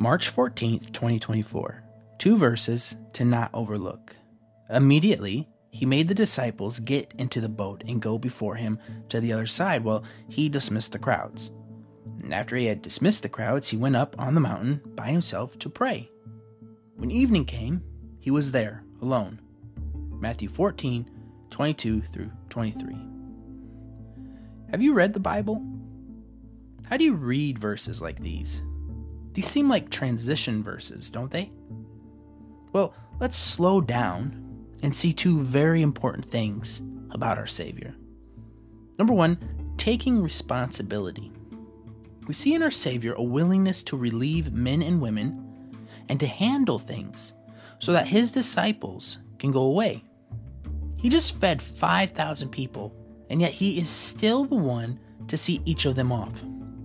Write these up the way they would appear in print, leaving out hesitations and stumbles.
March 14th, 2024. 2 verses to not overlook. Immediately, he made the disciples get into the boat and go before him to the other side while he dismissed the crowds. And after he had dismissed the crowds, he went up on the mountain by himself to pray. When evening came, he was there alone. Matthew 14:22 through 23. Have you read the Bible? How do you read verses like these? These seem like transition verses, don't they? Well, let's slow down and see 2 very important things about our Savior. Number 1, taking responsibility. We see in our Savior a willingness to relieve men and women and to handle things so that his disciples can go away. He just fed 5,000 people, and yet he is still the one to see each of them off.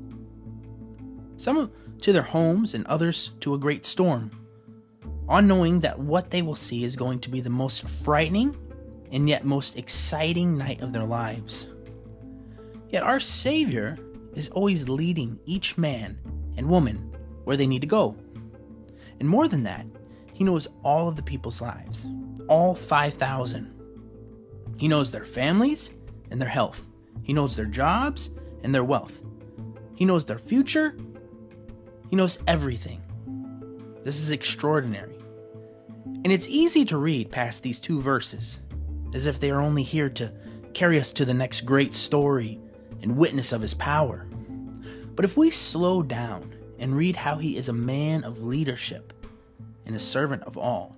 Some to their homes and others to a great storm, on knowing that what they will see is going to be the most frightening and yet most exciting night of their lives. Yet our Savior is always leading each man and woman where they need to go. And more than that, he knows all of the people's lives, all 5,000. He knows their families and their health. He knows their jobs and their wealth. He knows their future. He knows everything. This is extraordinary. And it's easy to read past these 2 verses as if they are only here to carry us to the next great story and witness of his power. But if we slow down and read how he is a man of leadership and a servant of all.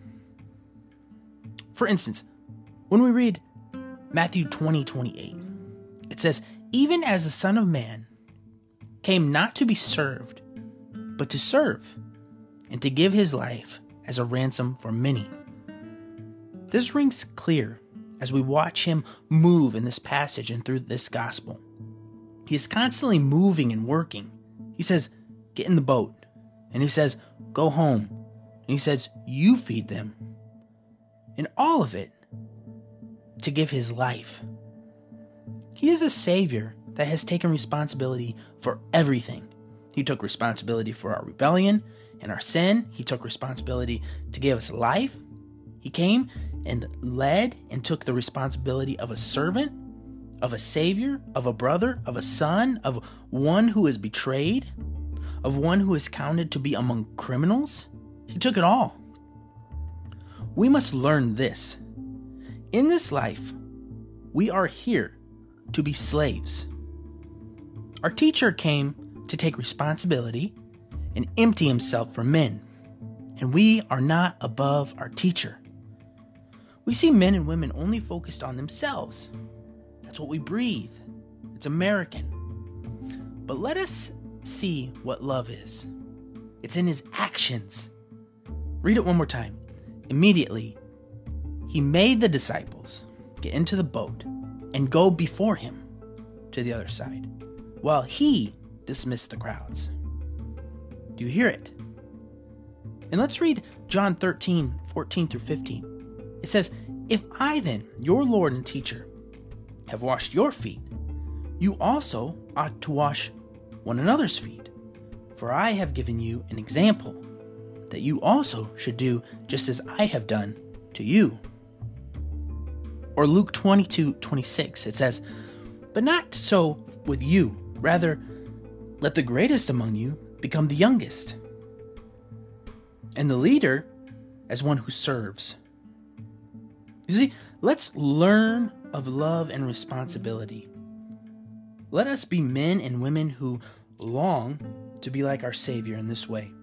For instance, when we read Matthew 20:28, it says, "Even as the Son of Man came not to be served, but to serve, and to give his life as a ransom for many." This rings clear as we watch him move in this passage and through this gospel. He is constantly moving and working. He says, "Get in the boat." And he says, "Go home." And he says, "You feed them." And all of it to give his life. He is a Savior that has taken responsibility for everything. He took responsibility for our rebellion and our sin. He took responsibility to give us life. He came and led and took the responsibility of a servant, of a Savior, of a brother, of a son, of one who is betrayed, of one who is counted to be among criminals. He took it all. We must learn this. In this life, we are here to be slaves. Our teacher came to take responsibility and empty himself for men, and we are not above our teacher. We see men and women only focused on themselves. That's what we breathe. It's American. But let us see what love is. It's in his actions. Read it one more time. Immediately, he made the disciples get into the boat and go before him to the other side, while he dismissed the crowds. Do you hear it? And let's read John 13:14 through 15. It says, "If I then, your Lord and teacher, have washed your feet, you also ought to wash one another's feet. For I have given you an example, that you also should do just as I have done to you." Or Luke 22:26, it says, "But not so with you. Rather, let the greatest among you become the youngest, and the leader as one who serves." You see, let's learn of love and responsibility. Let us be men and women who long to be like our Savior in this way.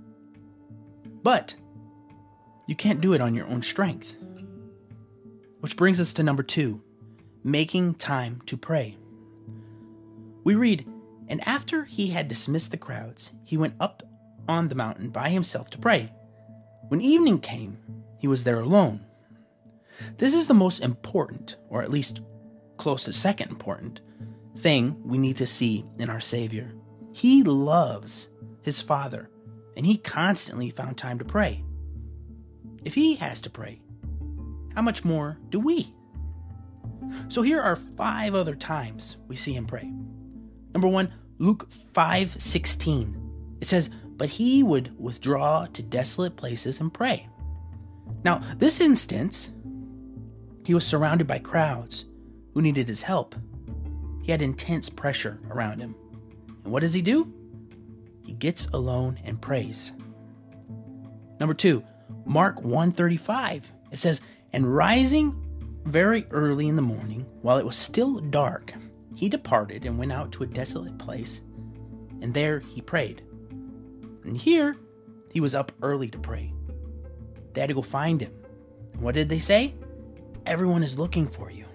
But you can't do it on your own strength. Which brings us to number 2, making time to pray. We read, "And after he had dismissed the crowds, he went up on the mountain by himself to pray. When evening came, he was there alone." This is the most important, or at least close to second important, thing we need to see in our Savior. He loves his Father, and he constantly found time to pray. If he has to pray, how much more do we? So here are 5 other times we see him pray. Number 1, Luke 5:16. It says, but he would withdraw to desolate places and pray. Now, this instance, he was surrounded by crowds who needed his help. He had intense pressure around him. And what does he do? He gets alone and prays. Number 2, Mark 1:35. It says, "And rising very early in the morning, while it was still dark, he departed and went out to a desolate place, and there he prayed." And here, he was up early to pray. They had to go find him. And what did they say? "Everyone is looking for you."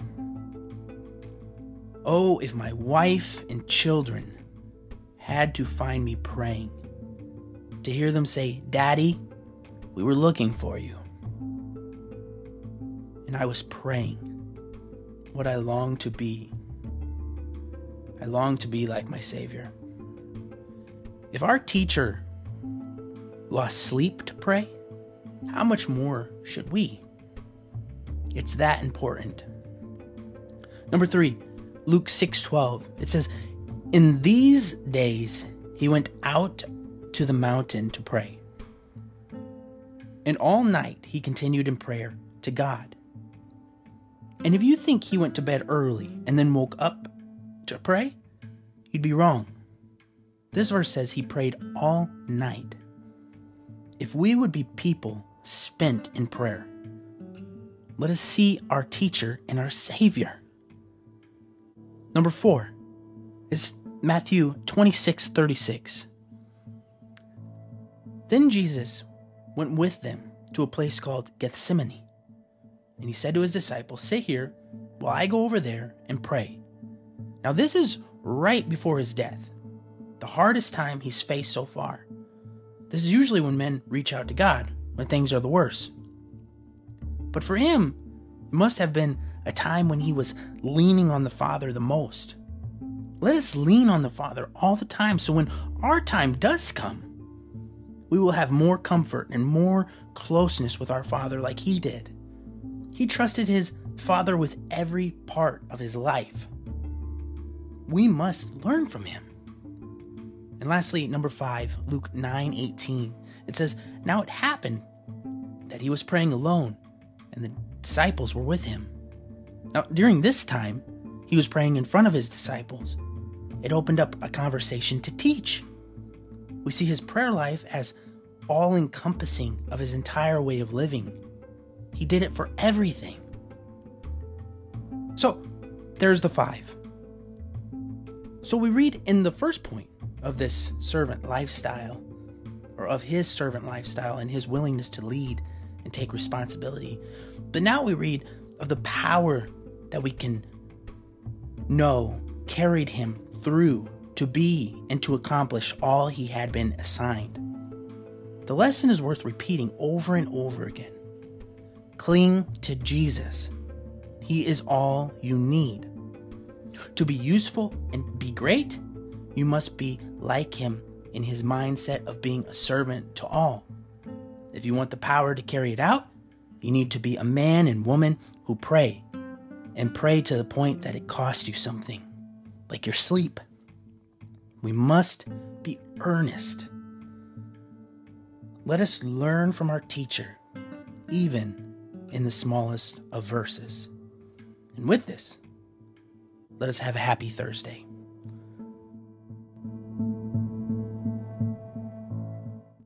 Oh, if my wife and children had to find me praying, to hear them say, "Daddy, we were looking for you." And I was praying what I long to be. I long to be like my Savior. If our teacher lost sleep to pray, how much more should we? It's that important. Number 3, Luke 6:12. It says, "In these days he went out to the mountain to pray. And all night he continued in prayer to God." And if you think he went to bed early and then woke up to pray, you'd be wrong. This verse says he prayed all night. If we would be people spent in prayer, let us see our teacher and our Savior. Number 4 is Matthew 26:36. "Then Jesus went with them to a place called Gethsemane, and he said to his disciples, 'Sit here while I go over there and pray.'" Now this is right before his death, the hardest time he's faced so far. This is usually when men reach out to God, when things are the worst. But for him, it must have been a time when he was leaning on the Father the most. Let us lean on the Father all the time, so when our time does come, we will have more comfort and more closeness with our Father like he did. He trusted his Father with every part of his life. We must learn from him. And lastly, number 5, Luke 9:18. It says, "Now it happened that he was praying alone, and the disciples were with him." Now, during this time, he was praying in front of his disciples. It opened up a conversation to teach. We see his prayer life as all-encompassing of his entire way of living. He did it for everything. So, there's the 5. So we read in the first point of this servant lifestyle, or of his servant lifestyle and his willingness to lead and take responsibility. But now we read of the power that we can know carried him through to be and to accomplish all he had been assigned. The lesson is worth repeating over and over again. Cling to Jesus. He is all you need. To be useful and be great, you must be like him in his mindset of being a servant to all. If you want the power to carry it out, you need to be a man and woman who pray, and pray to the point that it costs you something, like your sleep. We must be earnest. Let us learn from our teacher, even in the smallest of verses. And with this, let us have a happy Thursday.